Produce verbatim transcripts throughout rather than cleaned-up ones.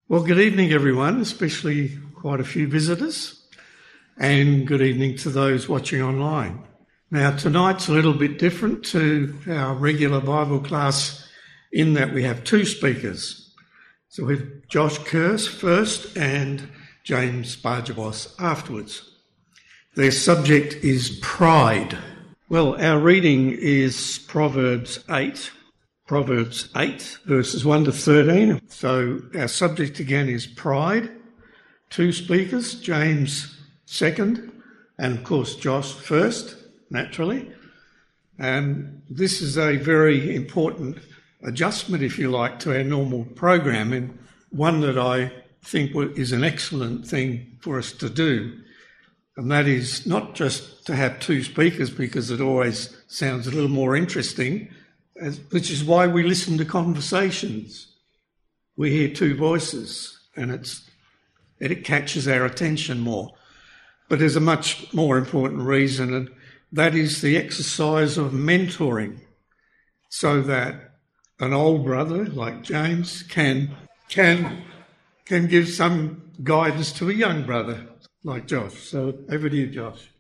Well, good evening, everyone, especially quite a few visitors, and good evening to those watching online. Now, tonight's a little bit different to our regular Bible class in that we have two speakers. So we have Josh Kerr first and James Barjabos afterwards. Their subject is pride. Well, our reading is Proverbs eight. Proverbs eight, verses one to thirteen. So our subject again is pride. Two speakers, James second, and of course Josh first, naturally. And this is a very important adjustment, if you like, to our normal program, and one that I think is an excellent thing for us to do. And that is not just to have two speakers, because it always sounds a little more interesting, As, which is why we listen to conversations. We hear two voices and it's, it catches our attention more. But there's a much more important reason, and that is the exercise of mentoring, so that an old brother like James can, can, can give some guidance to a young brother like Josh. So over to you, Josh.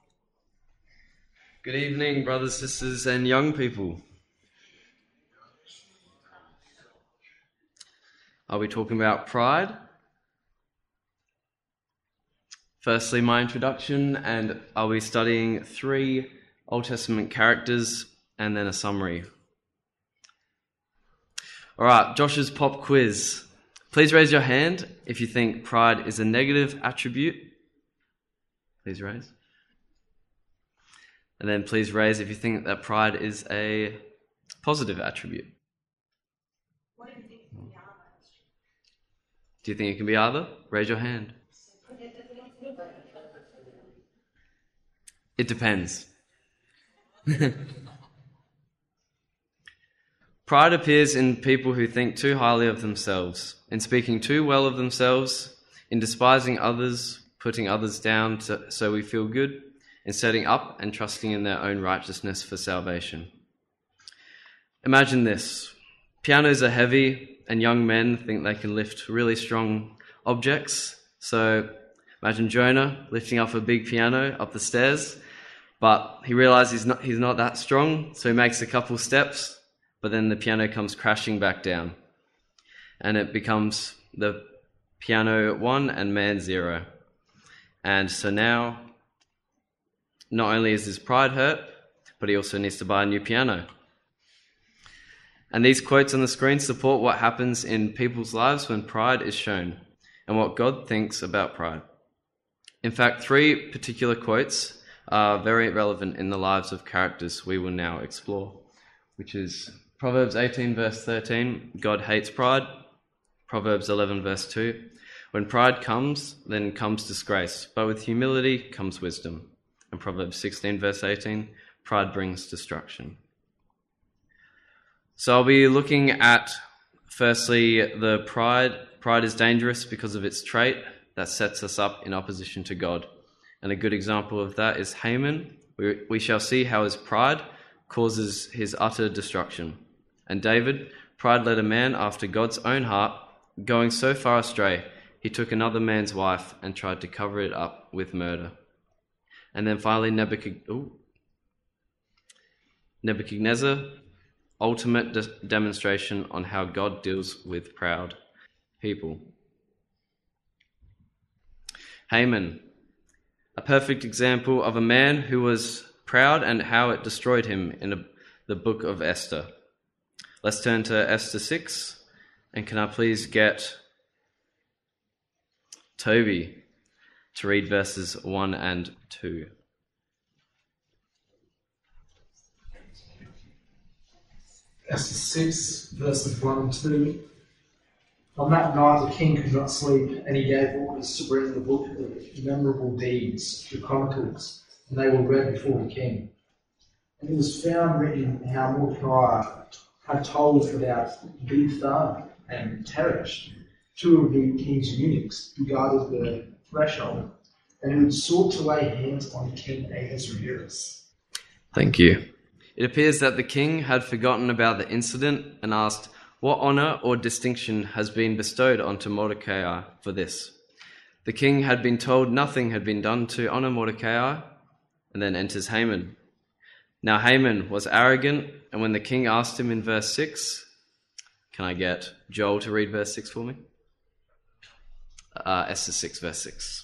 Good evening, brothers, sisters and young people. Are we talking about pride? Firstly, my introduction, and are we studying three Old Testament characters and then a summary? All right, Josh's pop quiz. Please raise your hand if you think pride is a negative attribute. Please raise. And then please raise if you think that pride is a positive attribute. Do you think it can be either? Raise your hand. It depends. Pride appears in people who think too highly of themselves, in speaking too well of themselves, in despising others, putting others down to, so we feel good, in setting up and trusting in their own righteousness for salvation. Imagine this. Pianos are heavy, and young men think they can lift really strong objects. So imagine Jonah lifting up a big piano up the stairs, but he realizes he's not, he's not that strong, so he makes a couple steps, but then the piano comes crashing back down. And it becomes the piano one and man zero. And so now, not only is his pride hurt, but he also needs to buy a new piano. And these quotes on the screen support what happens in people's lives when pride is shown, and what God thinks about pride. In fact, three particular quotes are very relevant in the lives of characters we will now explore, which is Proverbs eighteen verse thirteen, God hates pride. Proverbs eleven verse two, when pride comes, then comes disgrace, but with humility comes wisdom. And Proverbs sixteen verse eighteen, pride brings destruction. So I'll be looking at, firstly, the pride. Pride is dangerous because of its trait that sets us up in opposition to God. And a good example of that is Haman. We, we shall see how his pride causes his utter destruction. And David, pride led a man after God's own heart, going so far astray, he took another man's wife and tried to cover it up with murder. And then finally, Nebuchadnezzar, ultimate de- demonstration on how God deals with proud people. Haman, a perfect example of a man who was proud and how it destroyed him in a, the book of Esther. Let's turn to Esther six, and can I please get Toby to read verses one and two. Esther six, verses one and two. On that night the king could not sleep, and he gave orders to bring the book of memorable deeds, the Chronicles, and they were read before the king. And it was found written how Mordecai had told about Bigthan and Teresh, two of the king's eunuchs, who guarded the threshold, and who had sought to lay hands on King Ahasuerus. Thank you. It appears that the king had forgotten about the incident and asked What honor or distinction has been bestowed onto Mordecai for this? The king had been told nothing had been done to honor Mordecai, and then enters Haman. Now Haman was arrogant, and when the king asked him in verse six, can I get Joel to read verse six for me? Uh, Esther six, verse six.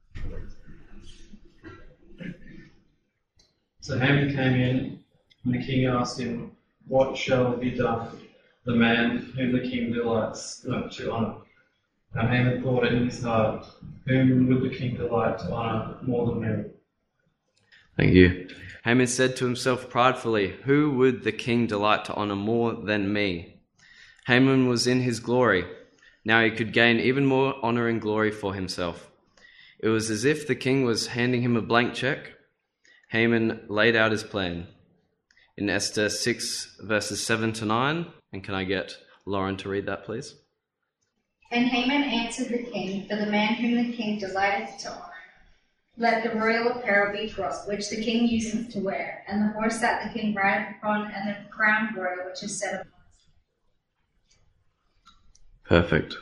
So Haman came in, and the king asked him, "What shall be done to the man whom the king delights not to honour?" And Haman thought in his heart, "Whom would the king delight to honour more than me?" Thank you. Haman said to himself pridefully, "Who would the king delight to honour more than me?" Haman was in his glory. Now he could gain even more honour and glory for himself. It was as if the king was handing him a blank check. Haman laid out his plan. In Esther six, verses seven to nine, and can I get Lauren to read that, please? And Haman answered the king, "For the man whom the king delighteth to honour, let the royal apparel be brought, which the king useth to wear, and the horse that the king rideth upon, and the crown royal which is set upon his head." Perfect.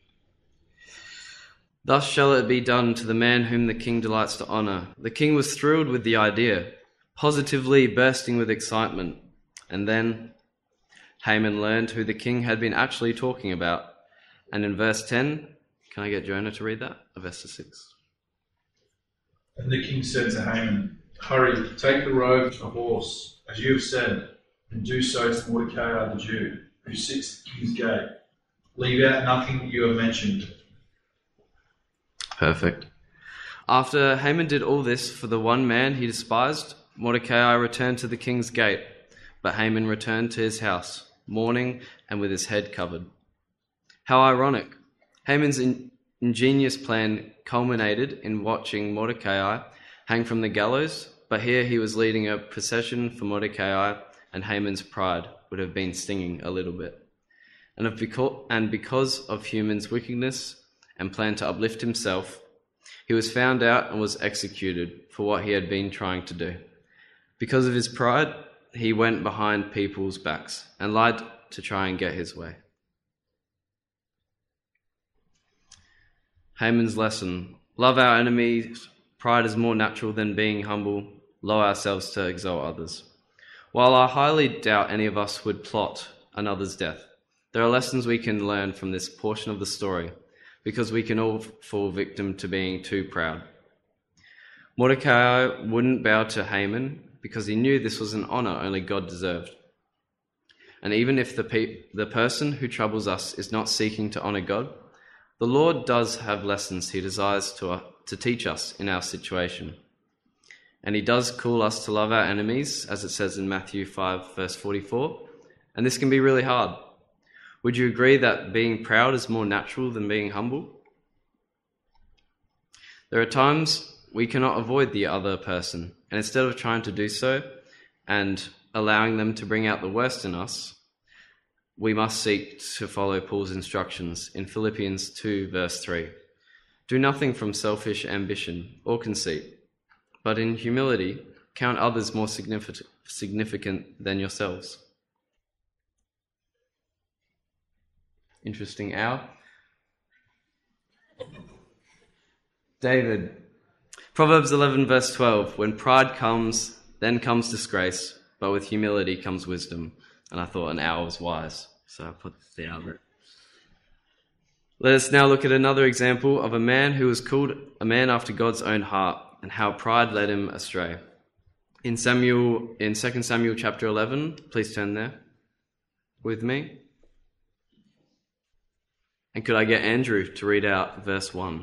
Thus shall it be done to the man whom the king delights to honour. The king was thrilled with the idea, positively bursting with excitement. And then Haman learned who the king had been actually talking about. And in verse ten, can I get Jonah to read that? Of Esther six. And the king said to Haman, "Hurry, take the robe and the horse, as you have said, and do so to Mordecai the Jew, who sits at the king's gate. Leave out nothing you have mentioned." Perfect. After Haman did all this for the one man he despised, Mordecai returned to the king's gate, but Haman returned to his house, mourning and with his head covered. How ironic. Haman's in- ingenious plan culminated in watching Mordecai hang from the gallows, but here he was leading a procession for Mordecai, and Haman's pride would have been stinging a little bit. And, of beco- and because of Haman's wickedness and plan to uplift himself, he was found out and was executed for what he had been trying to do. Because of his pride, he went behind people's backs and lied to try and get his way. Haman's lesson: love our enemies. Pride is more natural than being humble. Lower ourselves to exalt others. While I highly doubt any of us would plot another's death, there are lessons we can learn from this portion of the story, because we can all fall victim to being too proud. Mordecai wouldn't bow to Haman because he knew this was an honor only God deserved. And even if the pe- the person who troubles us is not seeking to honor God, the Lord does have lessons he desires to, uh, to teach us in our situation. And he does call us to love our enemies, as it says in Matthew five, verse forty-four. And this can be really hard. Would you agree that being proud is more natural than being humble? There are times we cannot avoid the other person, and instead of trying to do so and allowing them to bring out the worst in us, we must seek to follow Paul's instructions in Philippians two, verse three. Do nothing from selfish ambition or conceit, but in humility count others more significant, significant than yourselves. Interesting hour. David. Proverbs eleven, verse twelve. When pride comes, then comes disgrace, but with humility comes wisdom. And I thought an hour was wise, so I put the hour there. Let us now look at another example of a man who was called a man after God's own heart, and how pride led him astray. In Samuel, in Second Samuel chapter eleven, please turn there with me. And could I get Andrew to read out verse one?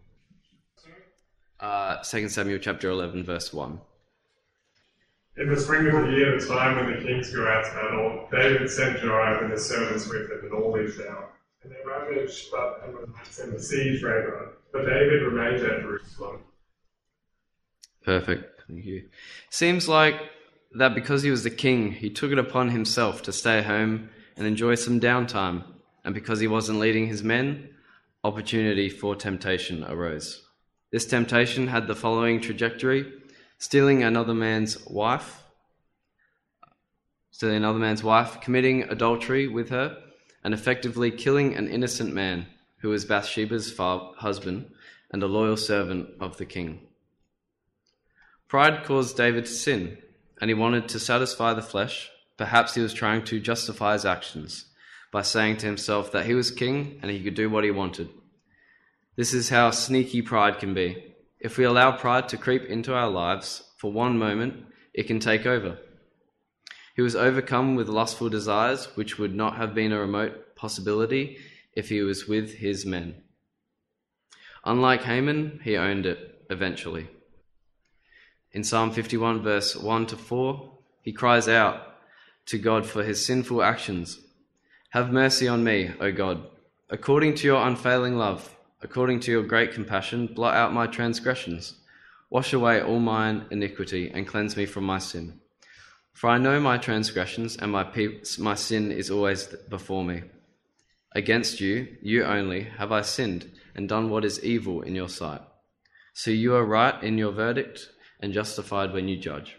Uh, Second Samuel chapter eleven, verse one. In the spring of the year, the time when the kings go out to battle, David sent Joab and his servants with him and all Israel. And they ravaged but and besieged Rabbah. But David remained at Jerusalem. Perfect, thank you. Seems like that because he was the king, he took it upon himself to stay home and enjoy some downtime. And because he wasn't leading his men, opportunity for temptation arose. This temptation had the following trajectory: stealing another man's wife, stealing another man's wife, committing adultery with her, and effectively killing an innocent man who was Bathsheba's fa- husband and a loyal servant of the king. Pride caused David to sin, and he wanted to satisfy the flesh. Perhaps he was trying to justify his actions by saying to himself that he was king and he could do what he wanted. This is how sneaky pride can be. If we allow pride to creep into our lives for one moment, it can take over. He was overcome with lustful desires, which would not have been a remote possibility if he was with his men. Unlike Haman, he owned it eventually. In Psalm fifty-one, verse one to four, he cries out to God for his sinful actions. Have mercy on me, O God. According to your unfailing love, according to your great compassion, blot out my transgressions. Wash away all mine iniquity and cleanse me from my sin. For I know my transgressions, and my, pe- my sin is always before me. Against you, you only, have I sinned and done what is evil in your sight. So you are right in your verdict and justified when you judge.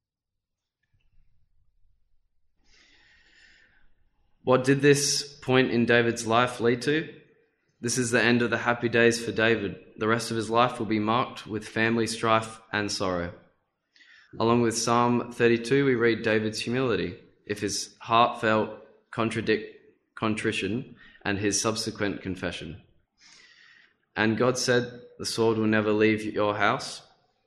What did this point in David's life lead to? This is the end of the happy days for David. The rest of his life will be marked with family strife and sorrow. Along with Psalm thirty-two, we read David's humility, if his heartfelt contradict, contrition and his subsequent confession. And God said, the sword will never leave your house,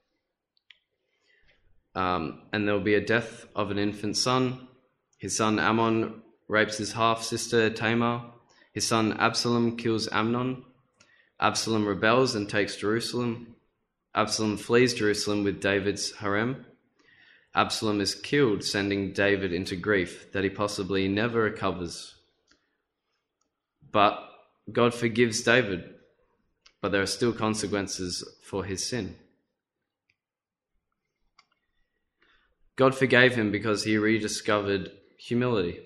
um, and there will be a death of an infant son. His son Ammon rapes his half-sister Tamar. His son Absalom kills Amnon. Absalom rebels and takes Jerusalem. Absalom flees Jerusalem with David's harem. Absalom is killed, sending David into grief that he possibly never recovers. But God forgives David, but there are still consequences for his sin. God forgave him because he rediscovered humility.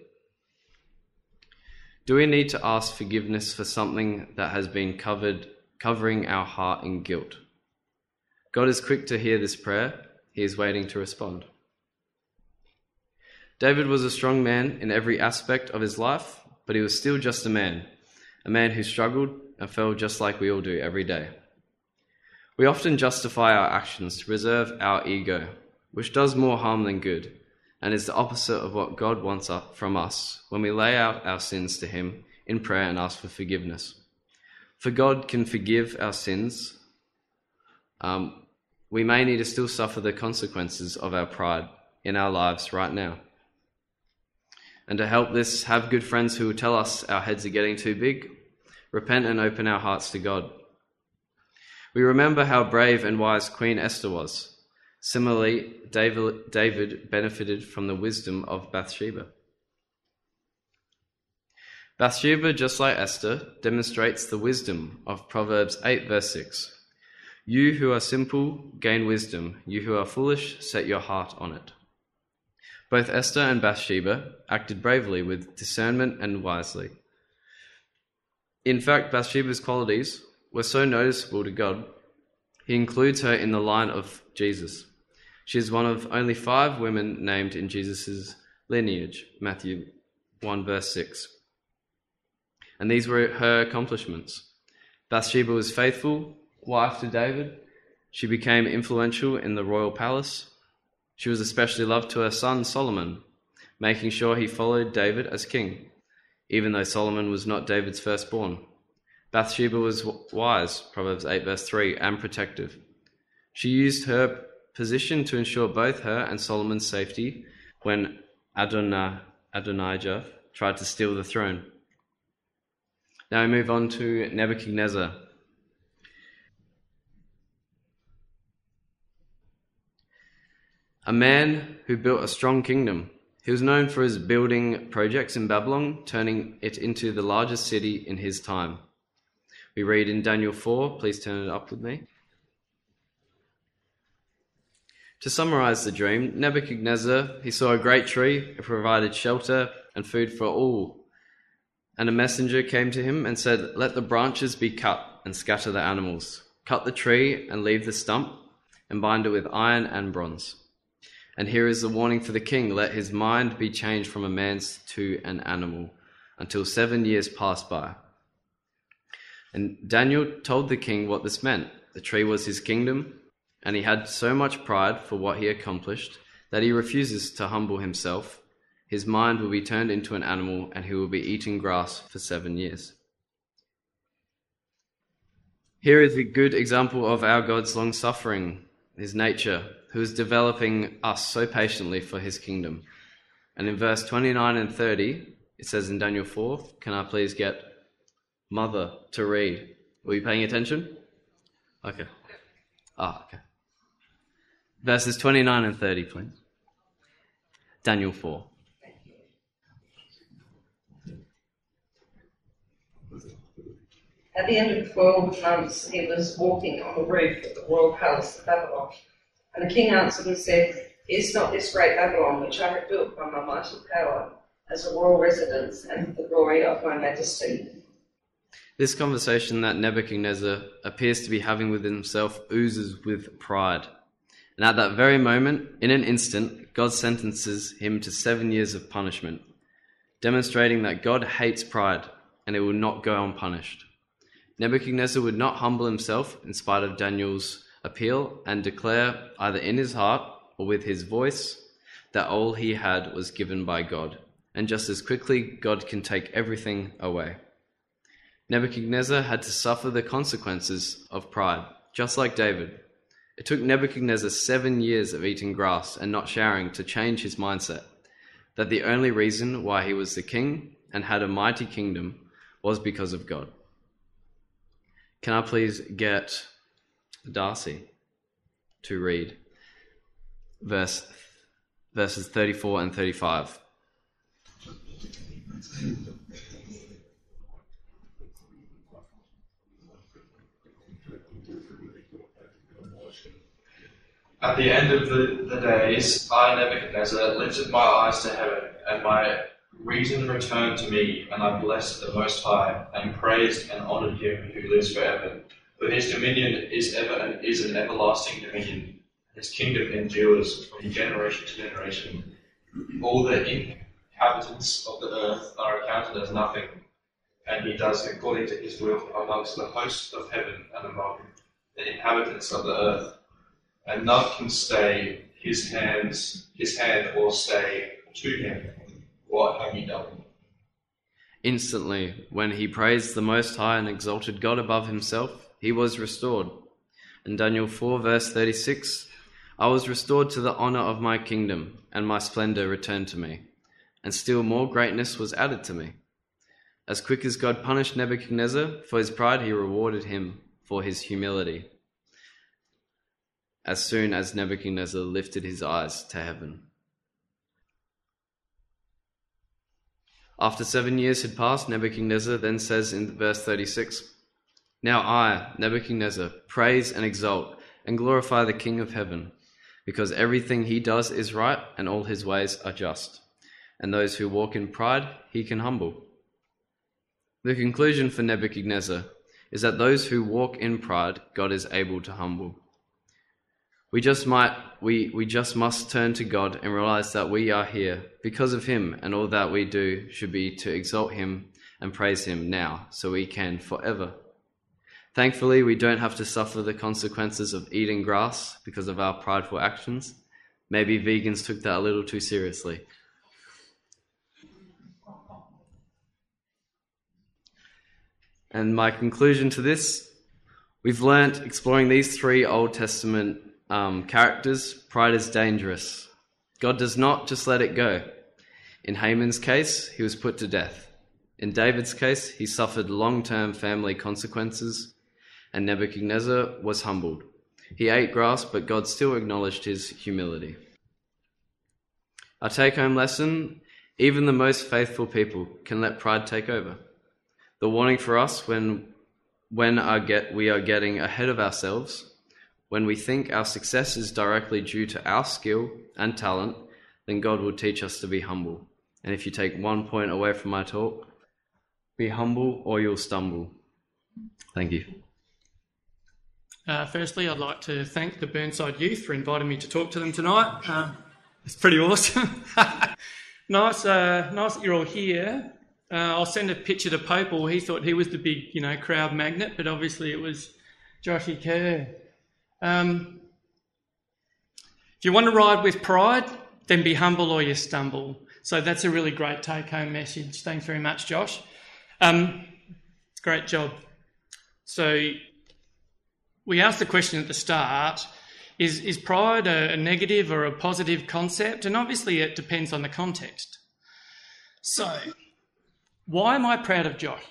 Do we need to ask forgiveness for something that has been covered, covering our heart in guilt? God is quick to hear this prayer. He is waiting to respond. David was a strong man in every aspect of his life, but he was still just a man, a man who struggled and fell just like we all do every day. We often justify our actions to preserve our ego, which does more harm than good, and is the opposite of what God wants from us when we lay out our sins to him in prayer and ask for forgiveness. For God can forgive our sins. Um, we may need to still suffer the consequences of our pride in our lives right now. And to help this, have good friends who will tell us our heads are getting too big, repent and open our hearts to God. We remember how brave and wise Queen Esther was. Similarly, David, David benefited from the wisdom of Bathsheba. Bathsheba, just like Esther, demonstrates the wisdom of Proverbs eight, verse six. You who are simple, gain wisdom. You who are foolish, set your heart on it. Both Esther and Bathsheba acted bravely with discernment and wisely. In fact, Bathsheba's qualities were so noticeable to God, he includes her in the line of Jesus. She is one of only five women named in Jesus' lineage, Matthew one, verse six. And these were her accomplishments. Bathsheba was faithful, wife to David. She became influential in the royal palace. She was especially loved to her son Solomon, making sure he followed David as king, even though Solomon was not David's firstborn. Bathsheba was wise, Proverbs eight, verse three, and protective. She used her position to ensure both her and Solomon's safety when Adonijah, Adonijah tried to steal the throne. Now we move on to Nebuchadnezzar. A man who built a strong kingdom. He was known for his building projects in Babylon, turning it into the largest city in his time. We read in Daniel four, please turn it up with me. To summarize the dream, Nebuchadnezzar, he saw a great tree, it provided shelter and food for all. And a messenger came to him and said, let the branches be cut and scatter the animals. Cut the tree and leave the stump and bind it with iron and bronze. And here is the warning for the king, let his mind be changed from a man's to an animal, until seven years passed by. And Daniel told the king what this meant. The tree was his kingdom, and he had so much pride for what he accomplished that he refuses to humble himself. His mind will be turned into an animal, and he will be eating grass for seven years. Here is a good example of our God's long-suffering, his nature, who is developing us so patiently for his kingdom. And in verse twenty-nine and thirty, it says in Daniel four, can I please get Mother to read? Were you paying attention? Okay. Ah, okay. Verses twenty-nine and thirty, please. Daniel four. At the end of twelve months, he was walking on the roof of the royal palace of Babylon. And the king answered and said, Is not this great Babylon, which I have built by my mighty power, as a royal residence and the glory of my majesty? This conversation that Nebuchadnezzar appears to be having within himself oozes with pride. And at that very moment, in an instant, God sentences him to seven years of punishment, demonstrating that God hates pride and it will not go unpunished. Nebuchadnezzar would not humble himself in spite of Daniel's appeal and declare either in his heart or with his voice that all he had was given by God, and just as quickly God can take everything away. Nebuchadnezzar had to suffer the consequences of pride, just like David. It took Nebuchadnezzar seven years of eating grass and not showering to change his mindset, that the only reason why he was the king and had a mighty kingdom was because of God. Can I please get Darcy to read verse, verses thirty-four and thirty-five? At the end of the, the days, I, Nebuchadnezzar, lifted my eyes to heaven, and my reason returned to me, and I blessed the Most High, and praised and honoured him who lives forever. For his dominion is ever and is an everlasting dominion. His kingdom endures from generation to generation. All the inhabitants of the earth are accounted as nothing, and he does according to his will amongst the hosts of heaven and among the inhabitants of the earth. And none can stay his hands, his hand, or say to him, What have you done? Instantly, when he praised the Most High and exalted God above himself, he was restored. In Daniel four, verse thirty-six, I was restored to the honor of my kingdom, and my splendor returned to me, and still more greatness was added to me. As quick as God punished Nebuchadnezzar for his pride, he rewarded him for his humility, as soon as Nebuchadnezzar lifted his eyes to heaven. After seven years had passed, Nebuchadnezzar then says in verse thirty-six, Now I, Nebuchadnezzar, praise and exalt and glorify the King of heaven, because everything he does is right and all his ways are just, and those who walk in pride he can humble. The conclusion for Nebuchadnezzar is that those who walk in pride, God is able to humble. We just might, we, we just must turn to God and realize that we are here because of him, and all that we do should be to exalt him and praise him now, so we can forever. Thankfully, we don't have to suffer the consequences of eating grass because of our prideful actions. Maybe vegans took that a little too seriously. And my conclusion to this, we've learnt exploring these three Old Testament Um, characters, pride is dangerous. God does not just let it go. In Haman's case, he was put to death. In David's case, he suffered long-term family consequences, and Nebuchadnezzar was humbled. He ate grass, but God still acknowledged his humility. Our take-home lesson, even the most faithful people can let pride take over. The warning for us when, when our get, we are getting ahead of ourselves, when we think our success is directly due to our skill and talent, then God will teach us to be humble. And if you take one point away from my talk, be humble or you'll stumble. Thank you. Uh, firstly, I'd like to thank the Burnside Youth for inviting me to talk to them tonight. Um, it's pretty awesome. nice, uh, nice that you're all here. Uh, I'll send a picture to Popel. He thought he was the big, you know, crowd magnet, but obviously it was Joshy Kerr. Um, if you want to ride with pride, then be humble or you stumble. So that's a really great take-home message. Thanks very much, Josh. Um, great job. So we asked the question at the start, is, is pride a, a negative or a positive concept? And obviously it depends on the context. So why am I proud of Josh?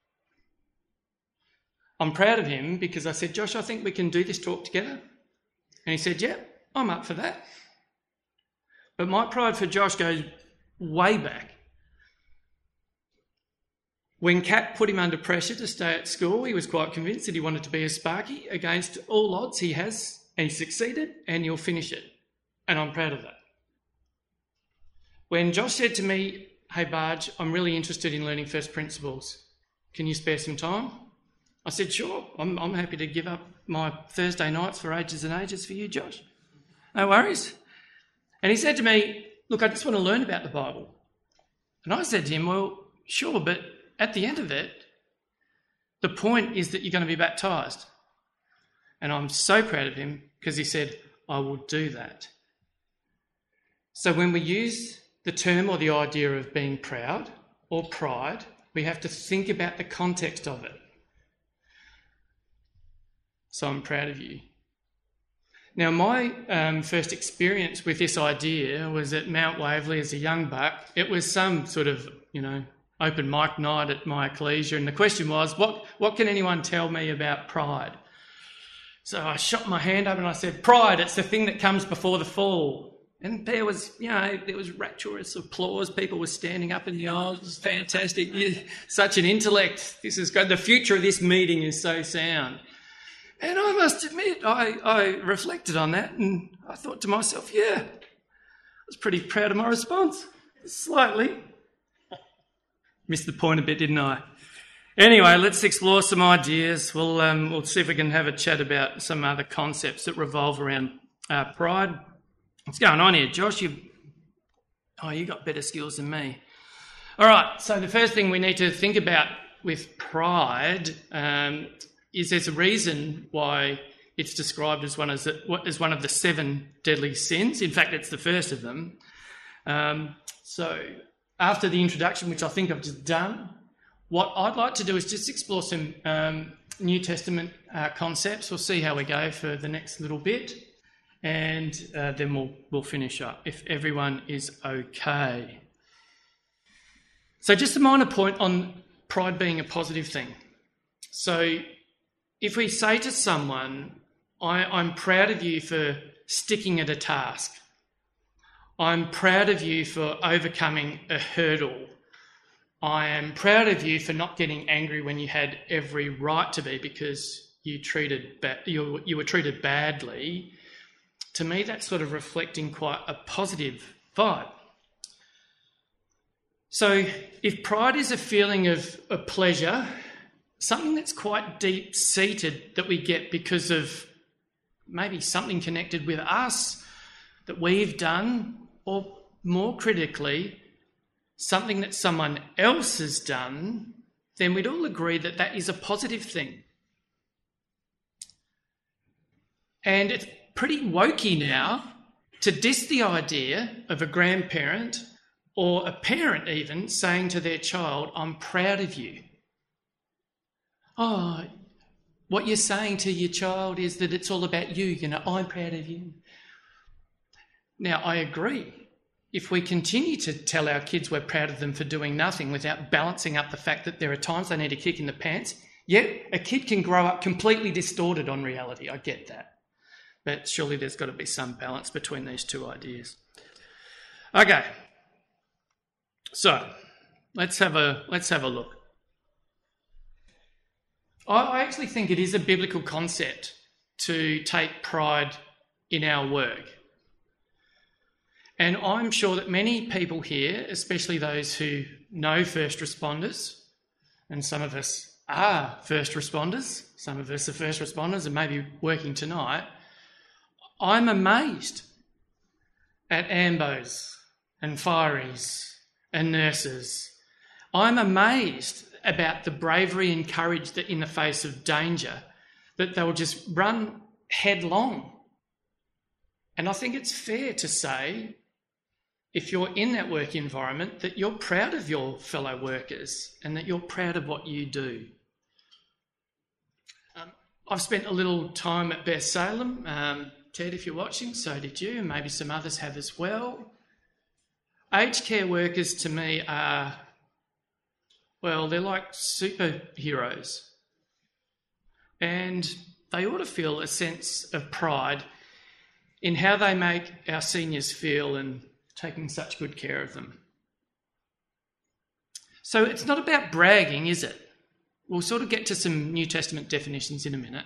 I'm proud of him because I said, Josh, I think we can do this talk together. And he said, yeah, I'm up for that. But my pride for Josh goes way back. When Kat put him under pressure to stay at school, he was quite convinced that he wanted to be a Sparky. Against all odds, he has, and he succeeded, and he'll finish it. And I'm proud of that. When Josh said to me, hey, Barge, I'm really interested in learning first principles. Can you spare some time? I said, sure. I'm, I'm happy to give up my Thursday nights for ages and ages for you, Josh. No worries. And he said to me, look, I just want to learn about the Bible. And I said to him, well, sure, but at the end of it, the point is that you're going to be baptised. And I'm so proud of him because he said, I will do that. So when we use the term or the idea of being proud or pride, we have to think about the context of it. So I'm proud of you. Now, my um, first experience with this idea was at Mount Waverley as a young buck. It was some sort of, you know, open mic night at my ecclesia, and the question was, what, what can anyone tell me about pride? So I shot my hand up and I said, pride, it's the thing that comes before the fall. And there was, you know, there was rapturous applause. People were standing up in the aisles. It was fantastic. Yeah, such an intellect. This is good. The future of this meeting is so sound. And I must admit, I, I reflected on that and I thought to myself, yeah, I was pretty proud of my response. Slightly. Missed the point a bit, didn't I? Anyway, let's explore some ideas. We'll, um, we'll see if we can have a chat about some other concepts that revolve around uh, pride. What's going on here, Josh? You, oh, you got better skills than me. All right, so the first thing we need to think about with pride um, is there's a reason why it's described as one, as, as one of the seven deadly sins. In fact, it's the first of them. Um, so after the introduction, which I think I've just done, what I'd like to do is just explore some um, New Testament uh, concepts. We'll see how we go for the next little bit. And uh, then we'll we'll finish up if everyone is okay. So just a minor point on pride being a positive thing. So if we say to someone, I, I'm proud of you for sticking at a task. I'm proud of you for overcoming a hurdle. I am proud of you for not getting angry when you had every right to be because you treated ba- you, you were treated badly. To me, that's sort of reflecting quite a positive vibe. So if pride is a feeling of, of pleasure, something that's quite deep-seated that we get because of maybe something connected with us that we've done, or more critically, something that someone else has done, then we'd all agree that that is a positive thing. And it's pretty wokey now to diss the idea of a grandparent or a parent even saying to their child, I'm proud of you. Oh, what you're saying to your child is that it's all about you, you know, I'm proud of you. Now, I agree. If we continue to tell our kids we're proud of them for doing nothing without balancing up the fact that there are times they need a kick in the pants, yeah, a kid can grow up completely distorted on reality. I get that. But surely there's got to be some balance between these two ideas. Okay. So let's have a let's have a look. I actually think it is a biblical concept to take pride in our work. And I'm sure that many people here, especially those who know first responders, and some of us are first responders, some of us are first responders and maybe working tonight, I'm amazed at A M B Os and fireys and nurses. I'm amazed about the bravery and courage that in the face of danger, that they'll just run headlong. And I think it's fair to say, if you're in that work environment, that you're proud of your fellow workers and that you're proud of what you do. Um, I've spent a little time at Beth Salem. Um, Ted, if you're watching, so did you, and maybe some others have as well. Aged care workers to me are, well, they're like superheroes. And they ought to feel a sense of pride in how they make our seniors feel and taking such good care of them. So it's not about bragging, is it? We'll sort of get to some New Testament definitions in a minute.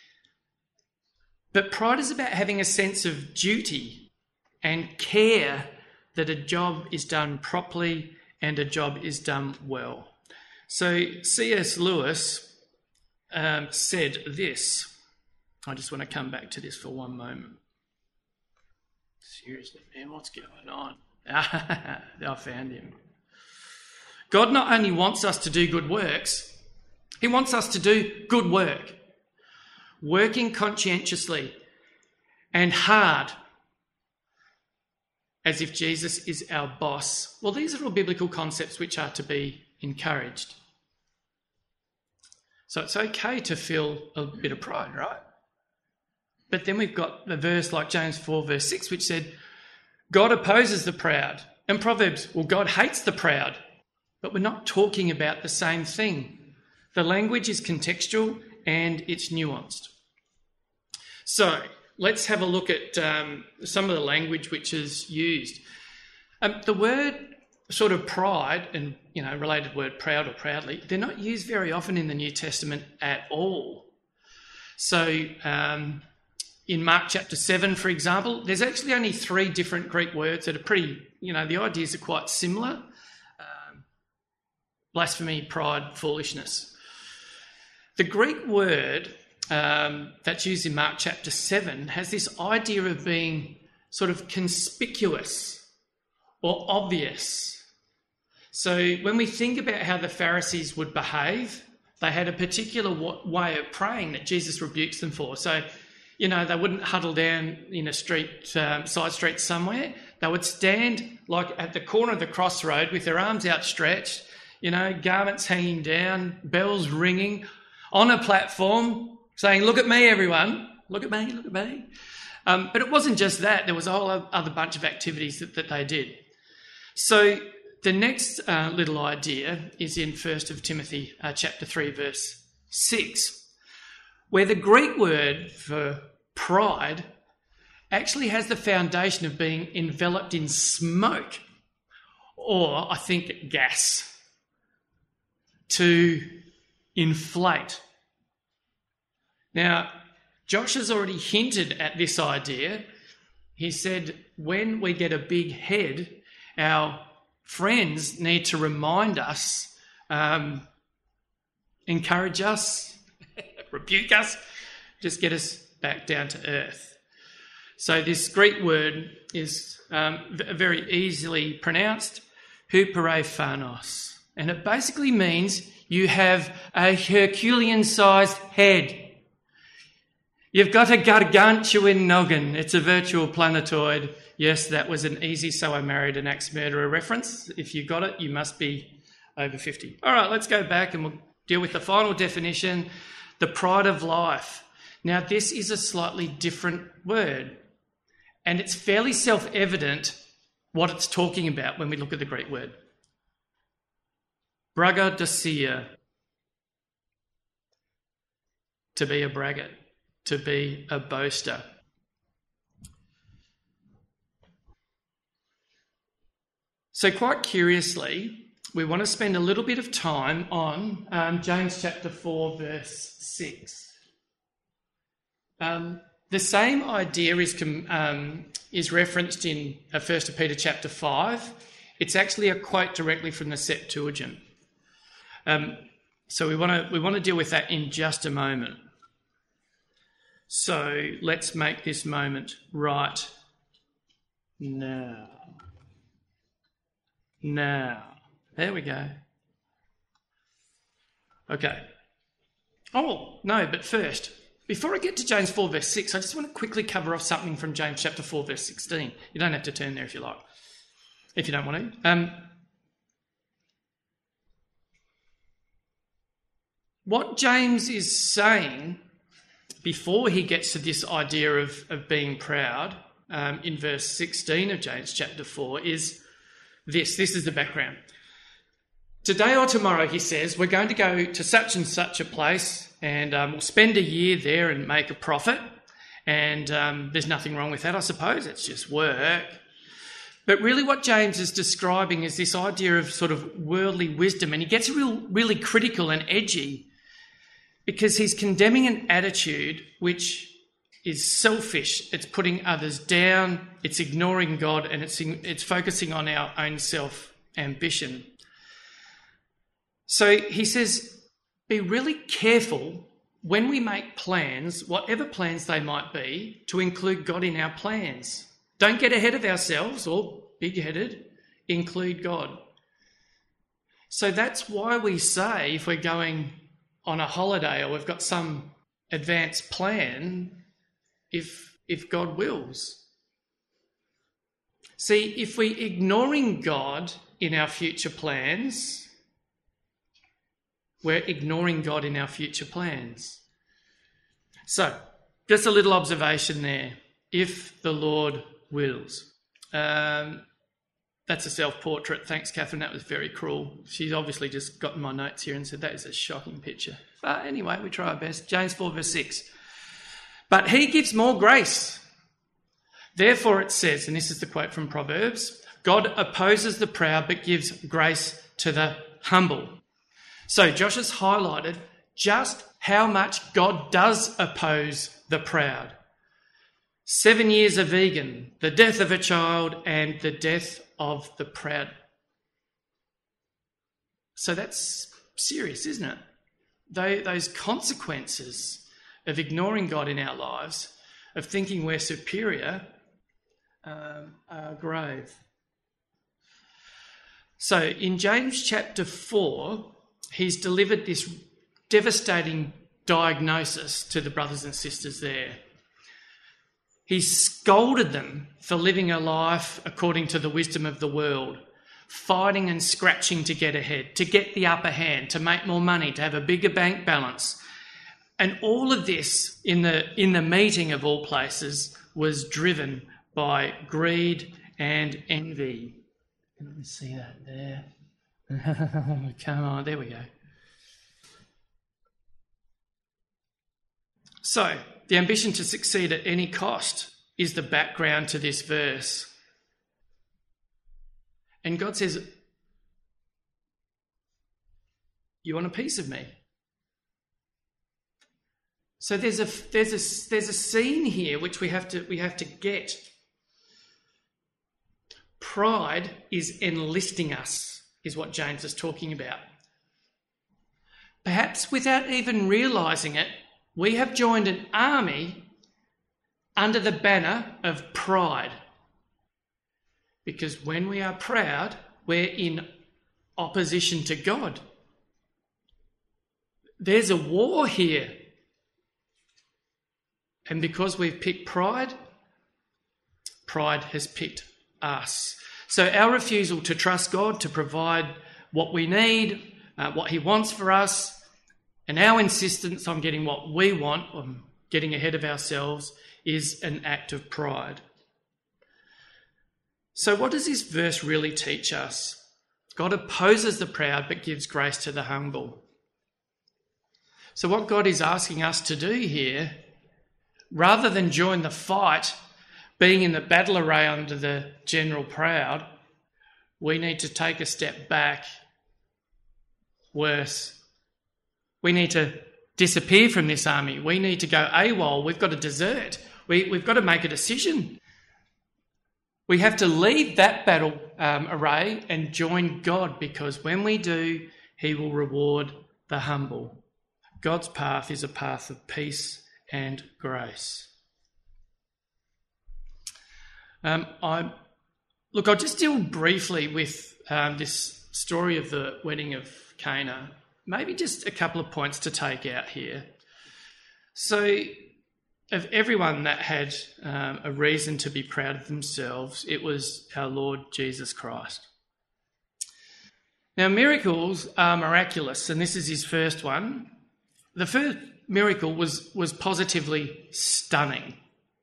But pride is about having a sense of duty and care that a job is done properly and a job is done well. So C S Lewis um, said this. I just want to come back to this for one moment. Seriously, man, what's going on? I found him. God not only wants us to do good works, he wants us to do good work, working conscientiously and hard, as if Jesus is our boss. Well, these are all biblical concepts which are to be encouraged. So it's okay to feel a bit of pride, right? But then we've got a verse like James four verse six, which said, God opposes the proud. And Proverbs, well, God hates the proud. But we're not talking about the same thing. The language is contextual and it's nuanced. So let's have a look at um, some of the language which is used. Um, the word sort of pride and, you know, related word proud or proudly, they're not used very often in the New Testament at all. So um, in Mark chapter seven, for example, there's actually only three different Greek words that are pretty, you know, the ideas are quite similar. Um, blasphemy, pride, foolishness. The Greek word um, that's used in Mark chapter seven has this idea of being sort of conspicuous or obvious. So when we think about how the Pharisees would behave, they had a particular way of praying that Jesus rebukes them for. So, you know, they wouldn't huddle down in a street, um, side street somewhere. They would stand like at the corner of the crossroad with their arms outstretched, you know, garments hanging down, bells ringing, on a platform saying, look at me, everyone, look at me, look at me. Um, but it wasn't just that. There was a whole other bunch of activities that, that they did. So the next uh, little idea is in First of Timothy uh, chapter three, verse six, where the Greek word for pride actually has the foundation of being enveloped in smoke, or I think gas, to inflate. Now, Josh has already hinted at this idea. He said, when we get a big head, our friends need to remind us, um, encourage us, rebuke us, just get us back down to earth. So this Greek word is um, very easily pronounced, huperophanos, and it basically means you have a Herculean-sized head. You've got a gargantuan noggin. It's a virtual planetoid. Yes, that was an Easy So I Married an Axe Murderer reference. If you got it, you must be over fifty. All right, let's go back and we'll deal with the final definition, the pride of life. Now, this is a slightly different word, and it's fairly self-evident what it's talking about when we look at the Greek word. Braggadocia, to be a braggart, to be a boaster. So quite curiously, we want to spend a little bit of time on um, James chapter four, verse six. Um, the same idea is um, is referenced in uh, First Peter chapter five. It's actually a quote directly from the Septuagint. Um, so we want to we want to deal with that in just a moment. So let's make this moment right now. Now, there we go. Okay. Oh, no, but first, before I get to James four verse six, I just want to quickly cover off something from James chapter four verse sixteen. You don't have to turn there if you like, if you don't want to. Um, what James is saying before he gets to this idea of, of being proud, um, in verse sixteen of James chapter four, is this. This is the background. Today or tomorrow, he says, we're going to go to such and such a place and um, we'll spend a year there and make a profit. And um, there's nothing wrong with that, I suppose. It's just work. But really what James is describing is this idea of sort of worldly wisdom. And he gets real, really critical and edgy because he's condemning an attitude which is selfish. It's putting others down. It's ignoring God, and it's, it's focusing on our own self-ambition. So he says, be really careful when we make plans, whatever plans they might be, to include God in our plans. Don't get ahead of ourselves or big-headed, include God. So that's why we say if we're going on a holiday or we've got some advanced plan, if, if God wills. See, if we're ignoring God in our future plans, we're ignoring God in our future plans. So, just a little observation there. If the Lord wills. Um, that's a self-portrait. Thanks, Catherine. That was very cruel. She's obviously just gotten my notes here and said that is a shocking picture. But anyway, we try our best. James four verse six. But he gives more grace. Therefore it says, and this is the quote from Proverbs, God opposes the proud but gives grace to the humble. So Josh has highlighted just how much God does oppose the proud. Seven years a vegan, the death of a child, and the death of the proud. So that's serious, isn't it? They, those consequences of ignoring God in our lives, of thinking we're superior, um, are grave. So in James chapter four, he's delivered this devastating diagnosis to the brothers and sisters there. He scolded them for living a life according to the wisdom of the world, fighting and scratching to get ahead, to get the upper hand, to make more money, to have a bigger bank balance. And all of this in the, in the meeting of all places was driven by greed and envy. Let me see that there. Come on, there we go. So, the ambition to succeed at any cost is the background to this verse. And God says, you want a piece of me? So there's a there's a there's a scene here which we have to we have to get. Pride is enlisting us, is what James is talking about. Perhaps without even realising it, we have joined an army under the banner of pride. Because when we are proud, we're in opposition to God. There's a war here. And because we've picked pride, pride has picked us. So our refusal to trust God to provide what we need, uh, what he wants for us, and our insistence on getting what we want, on getting ahead of ourselves, is an act of pride. So what does this verse really teach us? God opposes the proud but gives grace to the humble. So what God is asking us to do here, rather than join the fight, being in the battle array under the general proud, we need to take a step back. Worse, we need to disappear from this army. We need to go AWOL. We've got to desert. We, we've got to make a decision. We have to leave that battle um, array and join God, because when we do, he will reward the humble. God's path is a path of peace and grace. Um, I look, I'll just deal briefly with um, this story of the wedding of Cana. maybe just a couple of points to take out here. So, of everyone that had um, a reason to be proud of themselves, it was our Lord Jesus Christ. Now, miracles are miraculous, and this is his first one. The first miracle was, was positively stunning.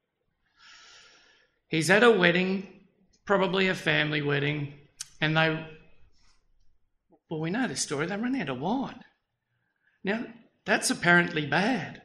He's at a wedding, probably a family wedding, and they, well, we know the story, they run out of wine. Now, that's apparently bad.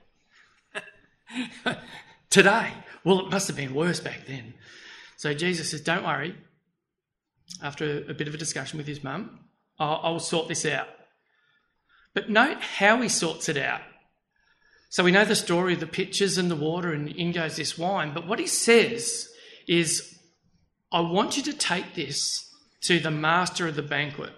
Today, well, it must have been worse back then. So Jesus says, don't worry. After a bit of a discussion with his mum, I'll, I'll sort this out. But note how he sorts it out. So we know the story of the pitchers and the water, and in goes this wine. But what he says is, I want you to take this to the master of the banquet.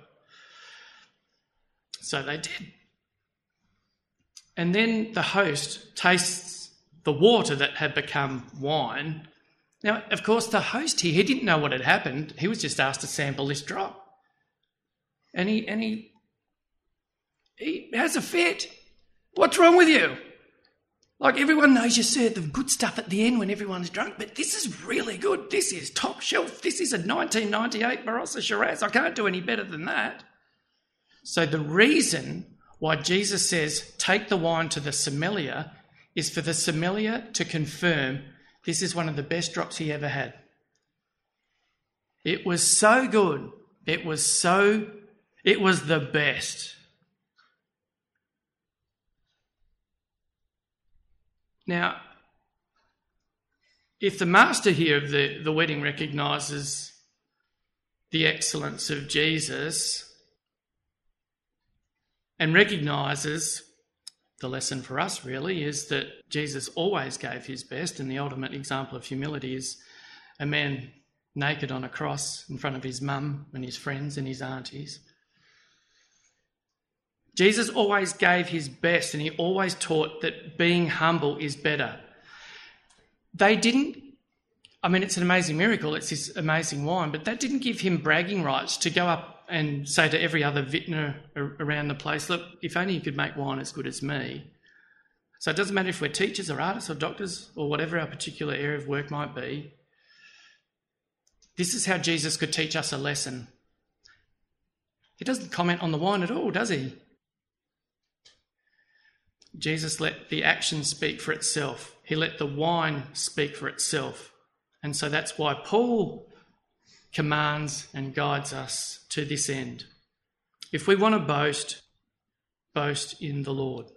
So they did. And then the host tastes the water that had become wine. Now, of course, the host here, he didn't know what had happened. He was just asked to sample this drop. And he, and he, he has a fit. What's wrong with you? Like, everyone knows you serve the good stuff at the end when everyone's drunk, but this is really good. This is top shelf. This is a nineteen ninety-eight Barossa Shiraz. I can't do any better than that. So the reason why Jesus says, take the wine to the sommelier, is for the sommelier to confirm this is one of the best drops he ever had. It was so good. It was so, it was the best. Now, if the master here of the, the wedding recognises the excellence of Jesus and recognises the lesson for us really is that Jesus always gave his best, and the ultimate example of humility is a man naked on a cross in front of his mum and his friends and his aunties. Jesus always gave his best, and he always taught that being humble is better. They didn't, I mean, it's an amazing miracle, it's this amazing wine, but that didn't give him bragging rights to go up and say to every other vintner around the place, look, if only you could make wine as good as me. So it doesn't matter if we're teachers or artists or doctors or whatever our particular area of work might be. This is how Jesus could teach us a lesson. He doesn't comment on the wine at all, does he? Jesus let the action speak for itself. He let the wine speak for itself. And so that's why Paul commands and guides us to this end. If we want to boast, boast in the Lord.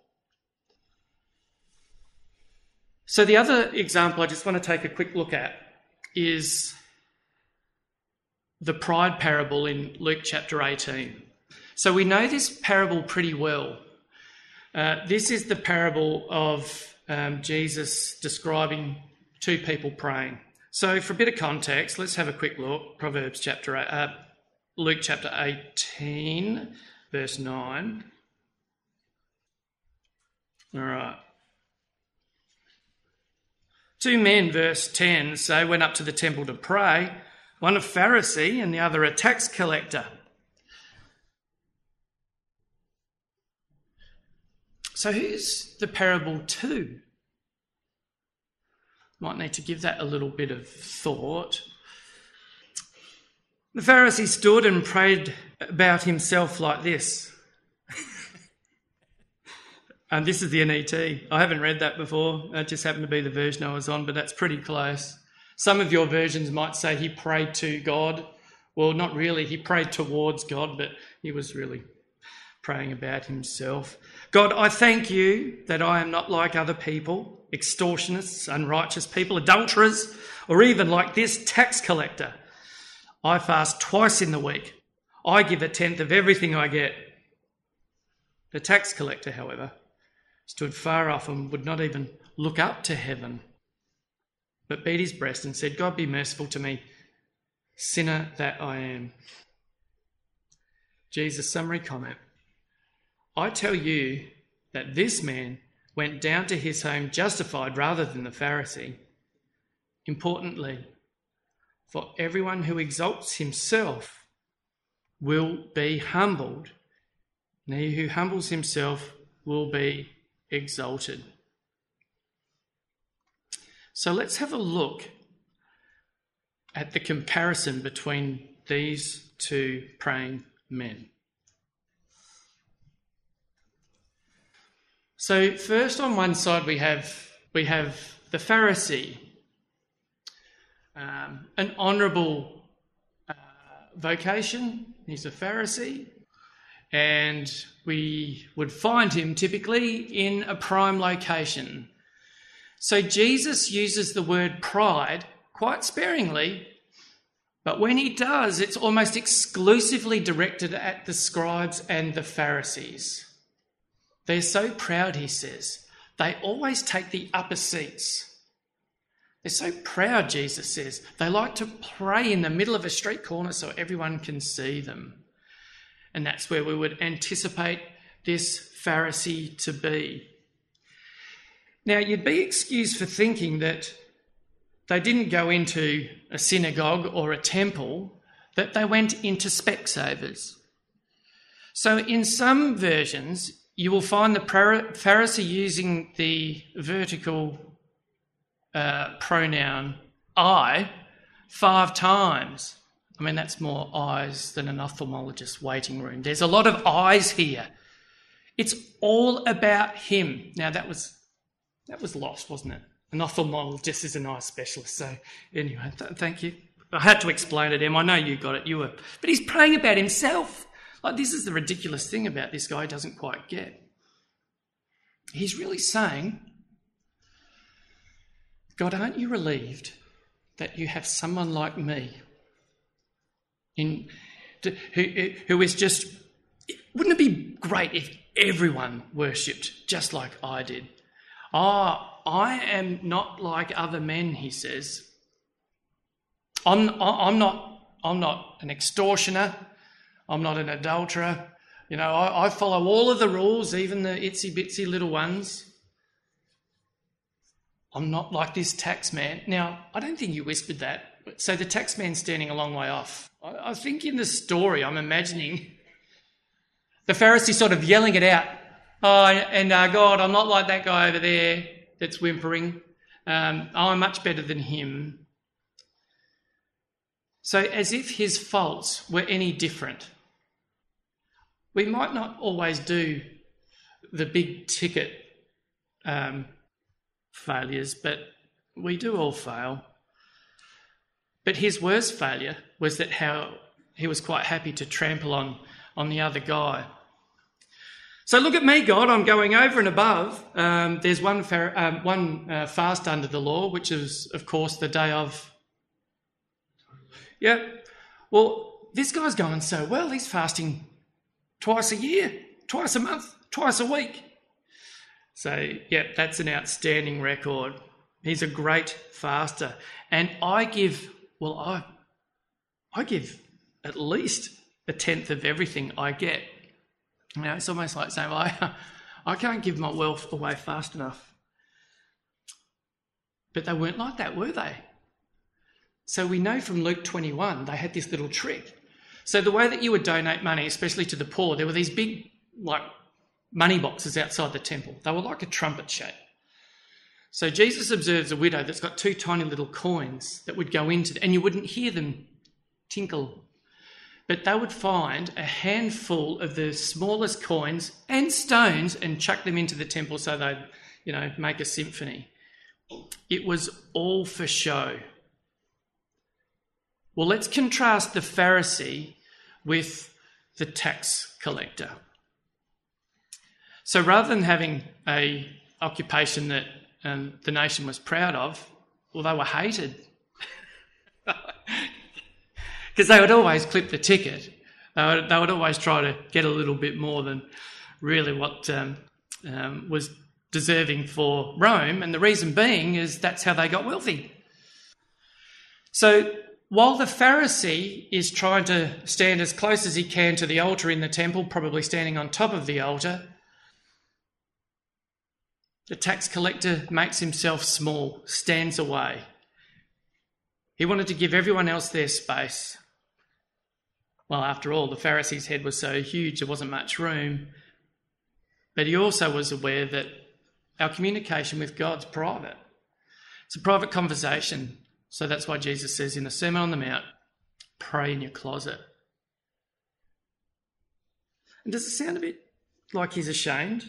So the other example I just want to take a quick look at is the pride parable in Luke chapter eighteen. So we know this parable pretty well. Uh, this is the parable of um, Jesus describing two people praying. So for a bit of context, let's have a quick look. Proverbs chapter, uh, Luke chapter eighteen, verse nine. All right. Two men, verse ten, say, went up to the temple to pray, one a Pharisee and the other a tax collector. So who's the parable to? Might need to give that a little bit of thought. The Pharisee stood and prayed about himself like this. And this is the N E T. I haven't read that before. That just happened to be the version I was on, but that's pretty close. Some of your versions might say he prayed to God. Well, not really. He prayed towards God, but he was really praying about himself. God, I thank you that I am not like other people, extortionists, unrighteous people, adulterers, or even like this tax collector. I fast twice in the week. I give a tenth of everything I get. The tax collector, however, stood far off and would not even look up to heaven, but beat his breast and said, God, be merciful to me, sinner that I am. Jesus' summary comment. I tell you that this man went down to his home justified rather than the Pharisee. Importantly, for everyone who exalts himself will be humbled, and he who humbles himself will be exalted. So let's have a look at the comparison between these two praying men. So first, on one side we have we have the Pharisee, um, an honourable uh, vocation. He's a Pharisee, and we would find him typically in a prime location. So Jesus uses the word pride quite sparingly, but when he does, it's almost exclusively directed at the scribes and the Pharisees. They're so proud, he says. They always take the upper seats. They're so proud, Jesus says. They like to pray in the middle of a street corner so everyone can see them. And that's where we would anticipate this Pharisee to be. Now, you'd be excused for thinking that they didn't go into a synagogue or a temple, that they went into Specsavers. So in some versions, you will find the Pharisee using the vertical uh, pronoun I five times. I mean, that's more eyes than an ophthalmologist's waiting room. There's a lot of eyes here. It's all about him. Now, that was that was lost, wasn't it? An ophthalmologist is an eye specialist. So anyway, th- thank you. I had to explain it, Em. I know you got it. You were, but he's praying about himself. Like, this is the ridiculous thing about this guy he doesn't quite get. He's really saying, God, aren't you relieved that you have someone like me in to, who, who is just, wouldn't it be great if everyone worshipped just like I did? Oh, I am not like other men, he says. I'm, I'm not, I'm not an extortioner. I'm not an adulterer. You know, I, I follow all of the rules, even the itsy-bitsy little ones. I'm not like this tax man. Now, I don't think you whispered that. So the tax man's standing a long way off. I, I think in the story, I'm imagining the Pharisee sort of yelling it out. Oh, and uh, God, I'm not like that guy over there that's whimpering. Um, I'm much better than him. So as if his faults were any different. We might not always do the big ticket um, failures, but we do all fail. But his worst failure was that how he was quite happy to trample on, on the other guy. So look at me, God, I'm going over and above. Um, there's one, um, one uh, fast under the law, which is, of course, the day of... Yeah, well, this guy's going so well, he's fasting twice a year, twice a month, twice a week. So, yeah, that's an outstanding record. He's a great faster. And I give, well, I, I give at least a tenth of everything I get. You know, it's almost like saying, well, I, I can't give my wealth away fast enough. But they weren't like that, were they? So we know from Luke twenty-one, they had this little trick. So the way that you would donate money, especially to the poor, there were these big, like, money boxes outside the temple. They were like a trumpet shape. So Jesus observes a widow that's got two tiny little coins that would go into, and you wouldn't hear them tinkle. But they would find a handful of the smallest coins and stones and chuck them into the temple so they'd, you know, make a symphony. It was all for show. Well, let's contrast the Pharisee with the tax collector. So rather than having a occupation that um, the nation was proud of, well, they were hated. Because they would always clip the ticket. They would, they would always try to get a little bit more than really what um, um, was deserving for Rome. And the reason being is that's how they got wealthy. So while the Pharisee is trying to stand as close as he can to the altar in the temple, probably standing on top of the altar, the tax collector makes himself small, stands away. He wanted to give everyone else their space. Well, after all, the Pharisee's head was so huge there wasn't much room. But he also was aware that our communication with God's private. It's a private conversation. So that's why Jesus says in the Sermon on the Mount, pray in your closet. And does it sound a bit like he's ashamed?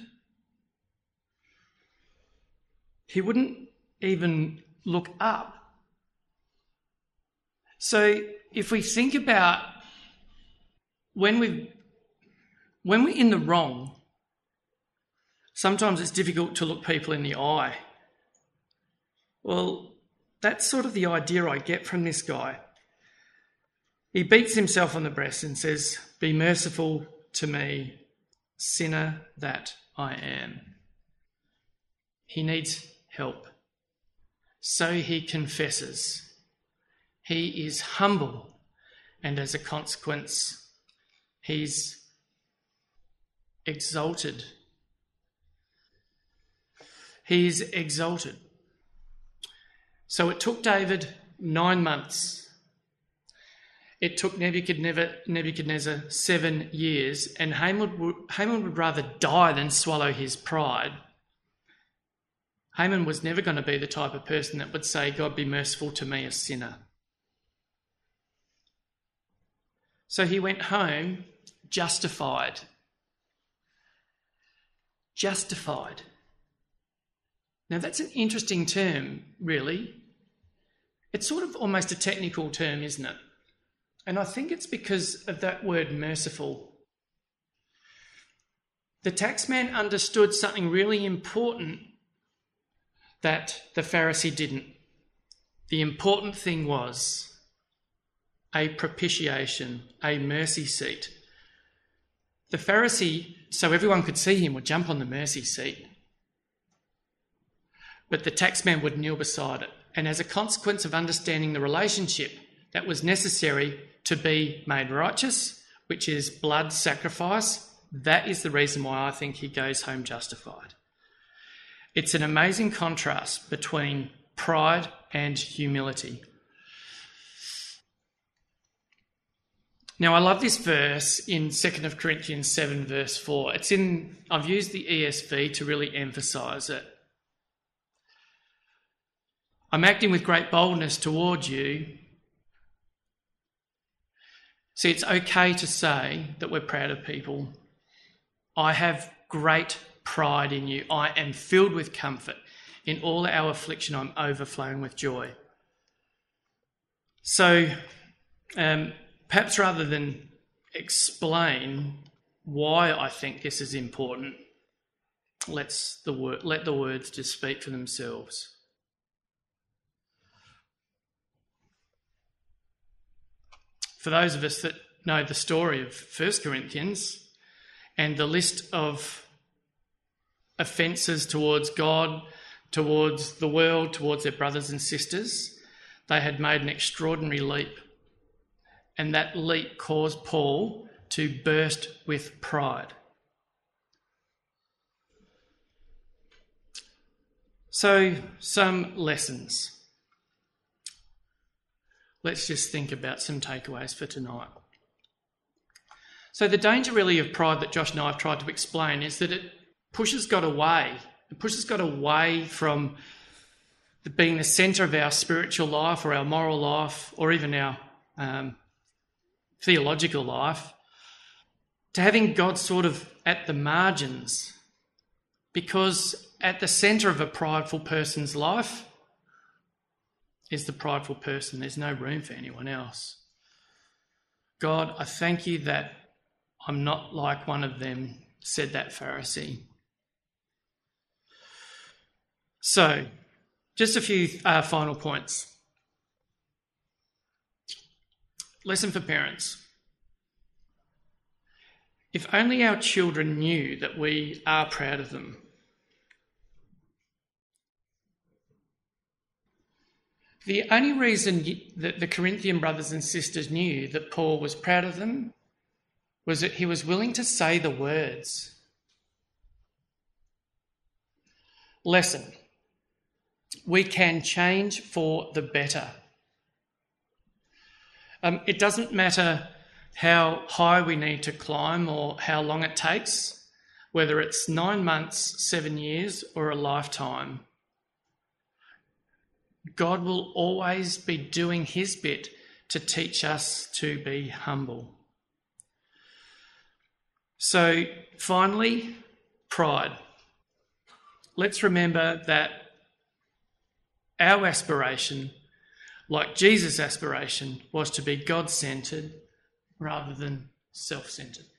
He wouldn't even look up. So if we think about when we when we're in the wrong, sometimes it's difficult to look people in the eye. Well, that's sort of the idea I get from this guy. He beats himself on the breast and says, "Be merciful to me, sinner that I am." He needs help. So he confesses. He is humble, and as a consequence, he's exalted. He's exalted. So it took David nine months. It took Nebuchadnezzar, Nebuchadnezzar seven years, and Haman would, Haman would rather die than swallow his pride. Haman was never going to be the type of person that would say, "God, be merciful to me, a sinner." So he went home justified. Justified. Now that's an interesting term, really. It's sort of almost a technical term, isn't it? And I think it's because of that word merciful. The taxman understood something really important that the Pharisee didn't. The important thing was a propitiation, a mercy seat. The Pharisee, so everyone could see him, would jump on the mercy seat. But the taxman would kneel beside it. And as a consequence of understanding the relationship that was necessary to be made righteous, which is blood sacrifice, that is the reason why I think he goes home justified. It's an amazing contrast between pride and humility. Now, I love this verse in Second Corinthians seven, verse four. It's in, I've used the E S V to really emphasise it. I'm acting with great boldness towards you. See, it's okay to say that we're proud of people. I have great pride in you. I am filled with comfort. In all our affliction, I'm overflowing with joy. So, um, perhaps rather than explain why I think this is important, let's the word, let the words just speak for themselves. For those of us that know the story of First Corinthians and the list of offences towards God, towards the world, towards their brothers and sisters, they had made an extraordinary leap. And that leap caused Paul to burst with pride. So, some lessons. Let's just think about some takeaways for tonight. So the danger really of pride that Josh and I have tried to explain is that it pushes God away. It pushes God away from being the centre of our spiritual life or our moral life or even our um, theological life, to having God sort of at the margins. Because at the centre of a prideful person's life is the prideful person. There's no room for anyone else. God, I thank you that I'm not like one of them, said that Pharisee. So, just a few uh, final points. Lesson for parents. If only our children knew that we are proud of them. The only reason that the Corinthian brothers and sisters knew that Paul was proud of them was that he was willing to say the words. Lesson. We can change for the better. Um, it doesn't matter how high we need to climb or how long it takes, whether it's nine months, seven years, or a lifetime. God will always be doing his bit to teach us to be humble. So finally, pride. Let's remember that our aspiration, like Jesus' aspiration, was to be God-centred rather than self-centred.